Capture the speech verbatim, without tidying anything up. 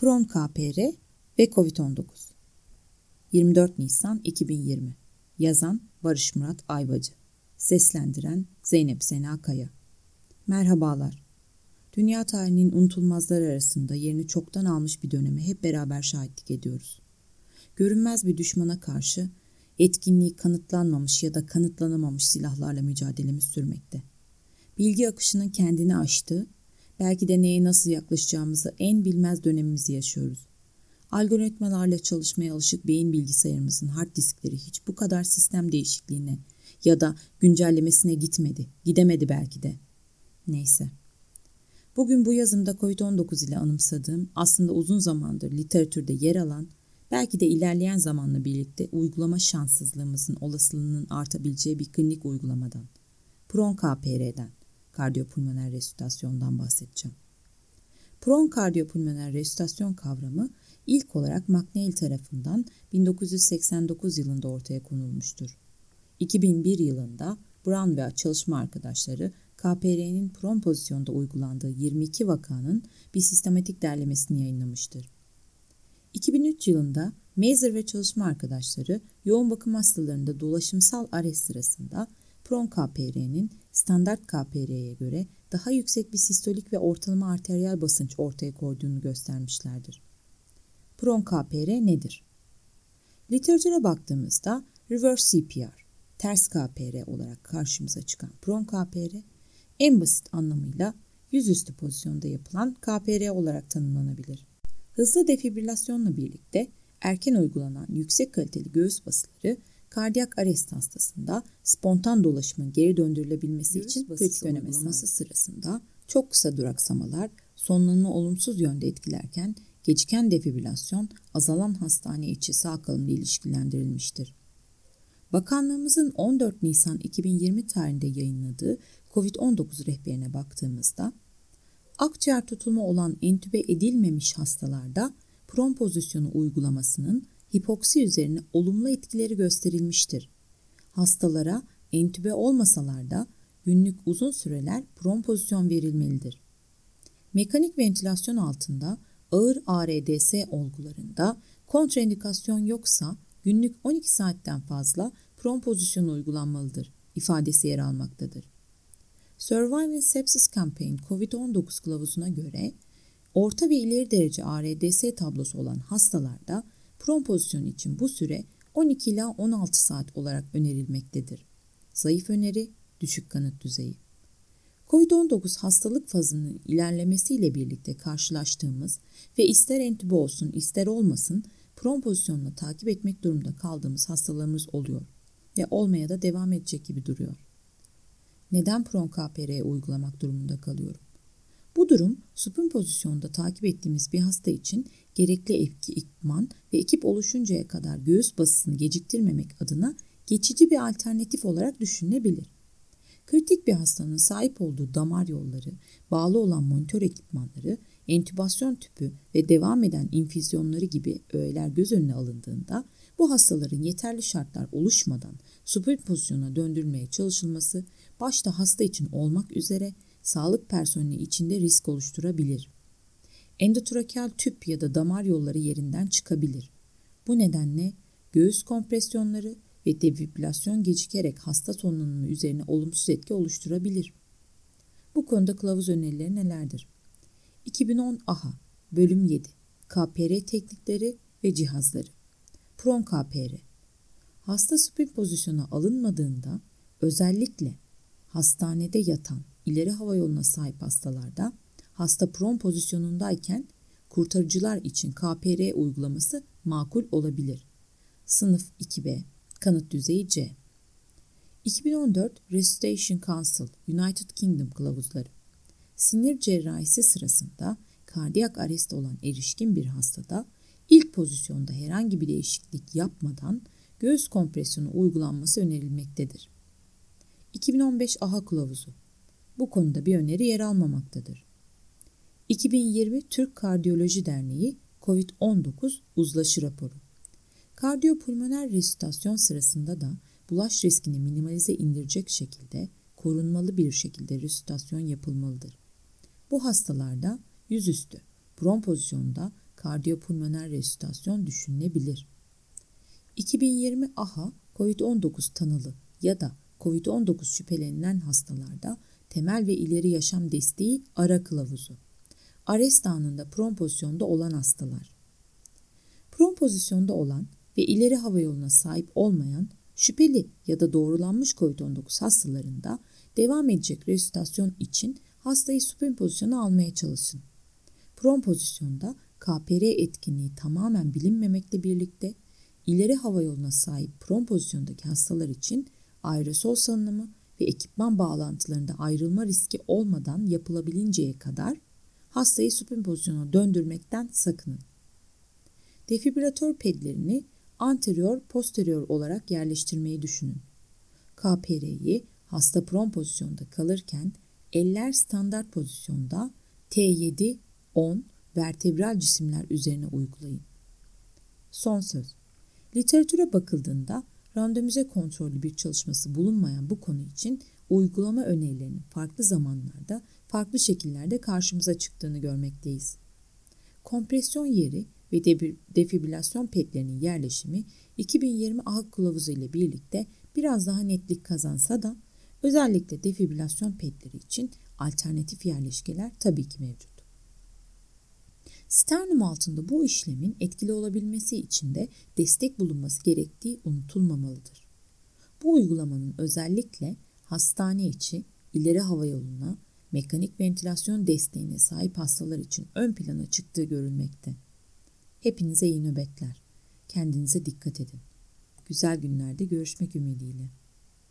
Bron-K P R ve kovid on dokuz. yirmi dört Nisan iki bin yirmi. Yazan Barış Murat Ayvacı. Seslendiren Zeynep Sena Kaya. Merhabalar. Dünya tarihinin unutulmazları arasında yerini çoktan almış bir döneme hep beraber şahitlik ediyoruz. Görünmez bir düşmana karşı etkinliği kanıtlanmamış ya da kanıtlanamamış silahlarla mücadelemiz sürmekte. Bilgi akışının kendini aştığı, belki de neye nasıl yaklaşacağımızı en bilmez dönemimizi yaşıyoruz. Algoritmalarla çalışmaya alışık beyin bilgisayarımızın hard diskleri hiç bu kadar sistem değişikliğine ya da güncellemesine gitmedi, gidemedi belki de. Neyse. Bugün bu yazımda kovid on dokuz ile anımsadığım, aslında uzun zamandır literatürde yer alan, belki de ilerleyen zamanla birlikte uygulama şanssızlığımızın olasılığının artabileceği bir klinik uygulamadan, Bron-K P R'den, kardiyopulmoner resüsitasyondan bahsedeceğim. Bron-kardiyopulmoner resüsitasyon kavramı ilk olarak McNeil tarafından bin dokuz yüz seksen dokuz yılında ortaya konulmuştur. iki bin bir yılında Brown ve çalışma arkadaşları K P R'nin pron pozisyonda uygulandığı yirmi iki vakanın bir sistematik derlemesini yayınlamıştır. iki bin üç yılında Mazer ve çalışma arkadaşları yoğun bakım hastalarında dolaşımsal arrest sırasında Bron-K P R'nin standart K P R'ye göre daha yüksek bir sistolik ve ortalama arteriyel basınç ortaya koyduğunu göstermişlerdir. Bron-K P R nedir? Literatüre baktığımızda reverse C P R, ters K P R olarak karşımıza çıkan Bron-K P R, en basit anlamıyla yüzüstü pozisyonda yapılan K P R olarak tanımlanabilir. Hızlı defibrilasyonla birlikte erken uygulanan yüksek kaliteli göğüs basıları, kardiyak arrest hastasında spontan dolaşımın geri döndürülebilmesi göğüs için kritik öneme sahip. Sırasında çok kısa duraksamalar sonlanımı olumsuz yönde etkilerken geciken defibrilasyon azalan hastane içi sağ kalımla ilişkilendirilmiştir. Bakanlığımızın on dört Nisan iki bin yirmi tarihinde yayınladığı kovid on dokuz rehberine baktığımızda, akciğer tutumu olan entübe edilmemiş hastalarda pron pozisyonu uygulamasının hipoksi üzerine olumlu etkileri gösterilmiştir. Hastalara entübe olmasalar da günlük uzun süreler pron pozisyon verilmelidir. Mekanik ventilasyon altında ağır A R D S olgularında kontraindikasyon yoksa günlük on iki saatten fazla pron pozisyonu uygulanmalıdır ifadesi yer almaktadır. Surviving Sepsis Campaign kovid on dokuz kılavuzuna göre orta ve ileri derece A R D S tablosu olan hastalarda pron pozisyonu için bu süre on iki ila on altı saat olarak önerilmektedir. Zayıf öneri, düşük kanıt düzeyi. kovid on dokuz hastalık fazının ilerlemesiyle birlikte karşılaştığımız ve ister entübe olsun ister olmasın pron pozisyonla takip etmek durumunda kaldığımız hastalarımız oluyor ve olmaya da devam edecek gibi duruyor. Neden Bron-K P R'ye uygulamak durumunda kalıyorum? Bu durum supin pozisyonda takip ettiğimiz bir hasta için gerekli ekipman ve ekip oluşuncaya kadar göğüs basısını geciktirmemek adına geçici bir alternatif olarak düşünülebilir. Kritik bir hastanın sahip olduğu damar yolları, bağlı olan monitör ekipmanları, entübasyon tüpü ve devam eden infüzyonları gibi öğeler göz önüne alındığında bu hastaların yeterli şartlar oluşmadan supin pozisyona döndürülmeye çalışılması başta hasta için olmak üzere sağlık personeli içinde risk oluşturabilir. Endotrakeal tüp ya da damar yolları yerinden çıkabilir. Bu nedenle göğüs kompresyonları ve defibrilasyon gecikerek hasta solunumı üzerine olumsuz etki oluşturabilir. Bu konuda kılavuz önerileri nelerdir? iki bin on A H A Bölüm yedi K P R teknikleri ve cihazları. Bron-K P R. Hasta supin pozisyona alınmadığında, özellikle hastanede yatan ileri hava yoluna sahip hastalarda hasta pron pozisyonundayken kurtarıcılar için K P R uygulaması makul olabilir. Sınıf iki B, kanıt düzeyi C. iki bin on dört Resuscitation Council United Kingdom kılavuzları. Sinir cerrahisi sırasında kardiyak arrest olan erişkin bir hastada ilk pozisyonda herhangi bir değişiklik yapmadan göğüs kompresyonu uygulanması önerilmektedir. iki bin on beş A H A kılavuzu. Bu konuda bir öneri yer almamaktadır. iki bin yirmi Türk Kardiyoloji Derneği kovid on dokuz uzlaşı raporu. Kardiyopulmoner resüsitasyon sırasında da bulaş riskini minimalize indirecek şekilde korunmalı bir şekilde resüsitasyon yapılmalıdır. Bu hastalarda yüzüstü, pron pozisyonda kardiyopulmoner resüsitasyon düşünülebilir. iki bin yirmi AHA, kovid on dokuz tanılı ya da kovid on dokuz şüphelenilen hastalarda temel ve ileri yaşam desteği ara kılavuzu. Arrest anında pron pozisyonda olan hastalar. Pron pozisyonda olan ve ileri hava yoluna sahip olmayan şüpheli ya da doğrulanmış kovid on dokuz hastalarında devam edecek resüsitasyon için hastayı supin pozisyona almaya çalışın. Pron pozisyonda K P R etkinliği tamamen bilinmemekle birlikte ileri hava yoluna sahip pron pozisyondaki hastalar için aerosol salınımı ve ekipman bağlantılarında ayrılma riski olmadan yapılabilinceye kadar hastayı supin pozisyona döndürmekten sakının. Defibrilatör pedlerini anterior posterior olarak yerleştirmeyi düşünün. K P R'yi hasta pron pozisyonda kalırken eller standart pozisyonda T yedi on vertebral cisimler üzerine uygulayın. Son söz. Literatüre bakıldığında randomize kontrollü bir çalışması bulunmayan bu konu için uygulama önerilerinin farklı zamanlarda, farklı şekillerde karşımıza çıktığını görmekteyiz. Kompresyon yeri ve defibrilasyon pedlerinin yerleşimi iki bin yirmi AHA kılavuzu ile birlikte biraz daha netlik kazansa da özellikle defibrilasyon pedleri için alternatif yerleşkeler tabii ki mevcut. Sternum altında bu işlemin etkili olabilmesi için de destek bulunması gerektiği unutulmamalıdır. Bu uygulamanın özellikle hastane içi, ileri hava yoluna, mekanik ventilasyon desteğine sahip hastalar için ön plana çıktığı görülmekte. Hepinize iyi nöbetler. Kendinize dikkat edin. Güzel günlerde görüşmek ümidiyle.